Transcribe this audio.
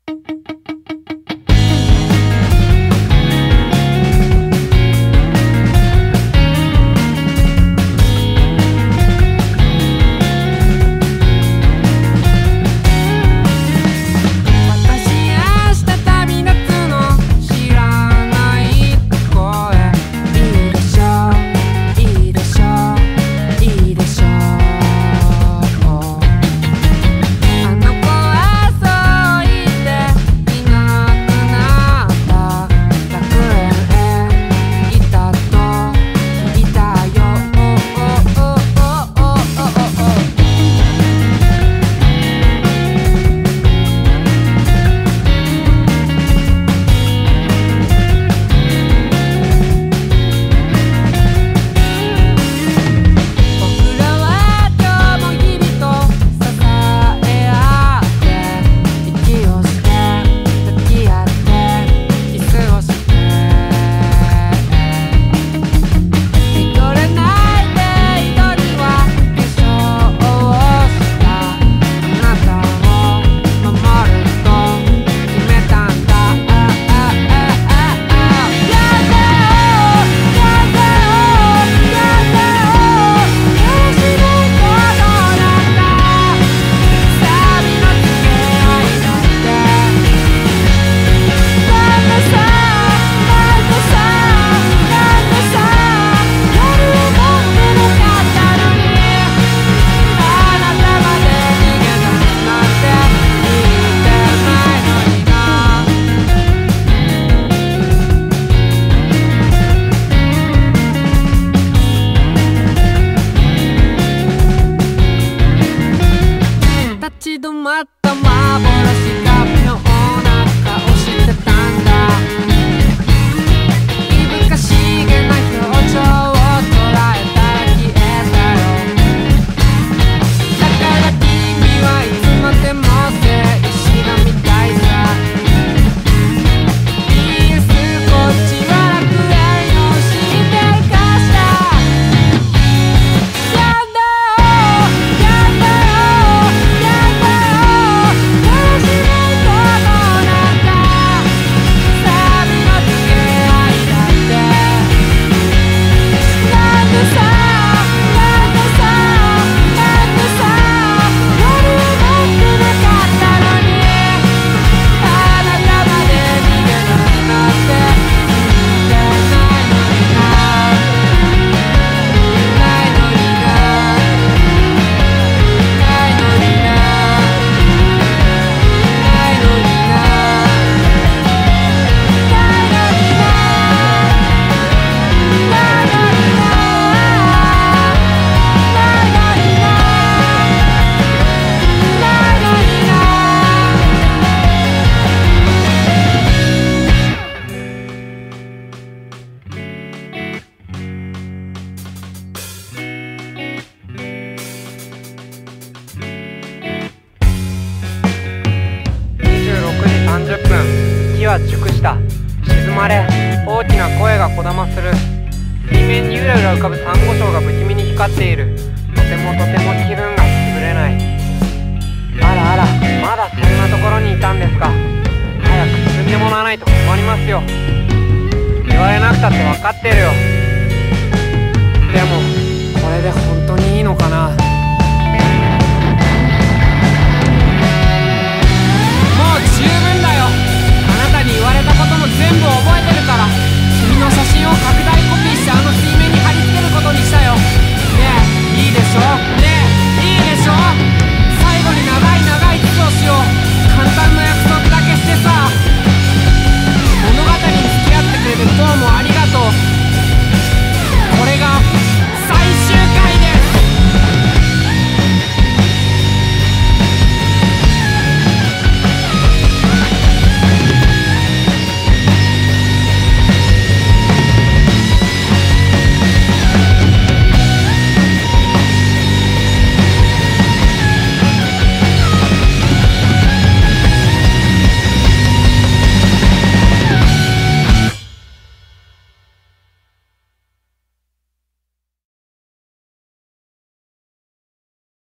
は熟した。静まれ、大きな声がこだまする。水面にゆらゆら浮かぶサンゴ礁が不気味に光っている。とても気分が優れない。あらあら、まだそんなところにいたんですか。早く進んでもらわないと困りますよ。言われなくたって分かってるよ。でもこれで本当にいいのかな。